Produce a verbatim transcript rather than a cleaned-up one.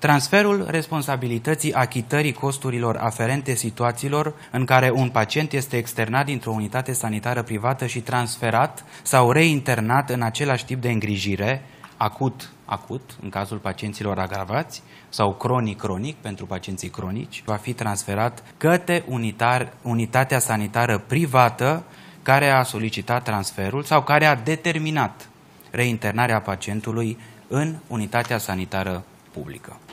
Transferul responsabilității achitării costurilor aferente situațiilor în care un pacient este externat dintr-o unitate sanitară privată și transferat sau reinternat în același tip de îngrijire, acut, acut, în cazul pacienților agravați, sau cronic-cronic, pentru pacienții cronici, va fi transferat către unitar, unitatea sanitară privată care a solicitat transferul sau care a determinat reinternarea pacientului în unitatea sanitară publică.